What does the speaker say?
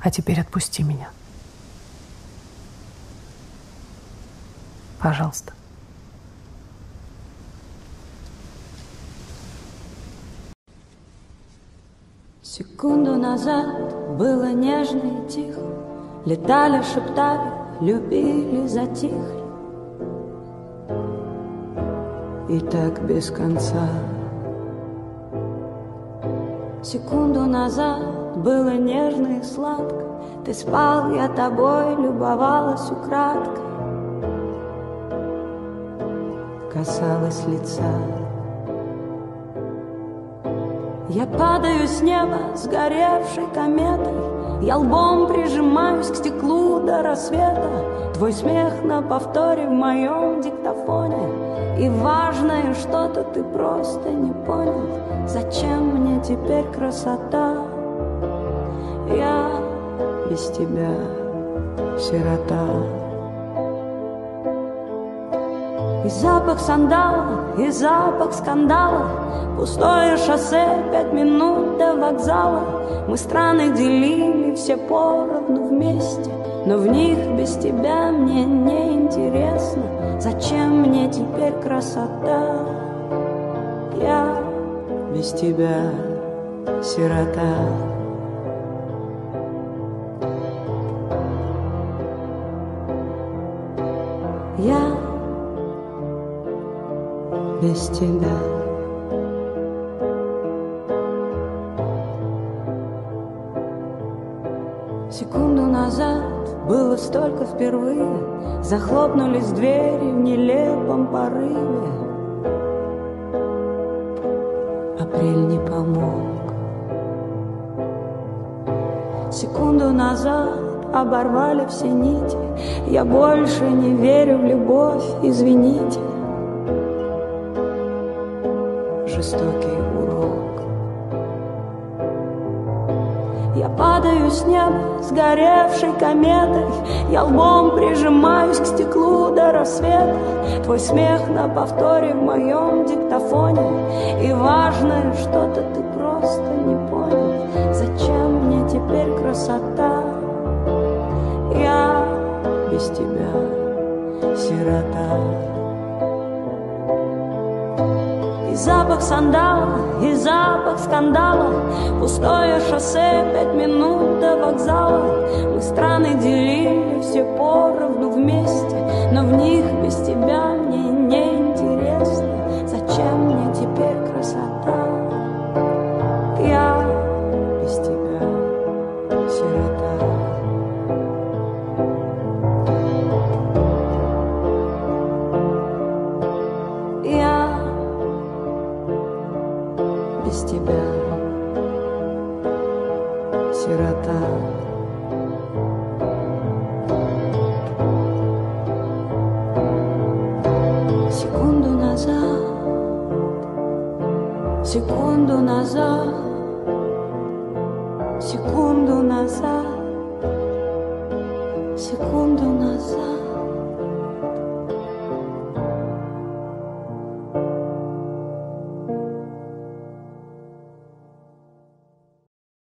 А теперь отпусти меня. Пожалуйста. Секунду назад было нежно и тихо, летали, шептали, любили, затихли. И так без конца. Секунду назад было нежно и сладко, ты спал, я тобой любовалась украдкой, касалась лица. Я падаю с неба, сгоревшей кометой, я лбом прижимаюсь к стеклу до рассвета. Твой смех на повторе в моем диктофоне, и важное что-то ты просто не понял. Зачем мне теперь красота? Я без тебя сирота. И запах сандала, и запах скандала, пустое шоссе, 5 минут до вокзала. Мы страны делили все поровну вместе, но в них без тебя мне не интересно. Зачем мне теперь красота? Я без тебя сирота. Я без тебя. Секунду назад было столько впервые, захлопнулись двери в нелепом порыве. Апрель не помог. Секунду назад оборвали все нити, я больше не верю в любовь, извините. Жестокий урок. Я падаю с неба, сгоревшей кометой, я лбом прижимаюсь к стеклу до рассвета. Твой смех на повторе в моем диктофоне, и важное что-то ты просто не понял. Зачем мне теперь красота? Я без тебя сирота. И запах сандала, и запах скандала, пустое шоссе, 5 минут до вокзала. Мы страны делили все поровну вместе, но в них без тебя мне не интересно. Зачем мне теперь красота? Я без тебя сирота. Я без тебя сирота. Секунду назад, секунду назад, секунду назад, секунду назад.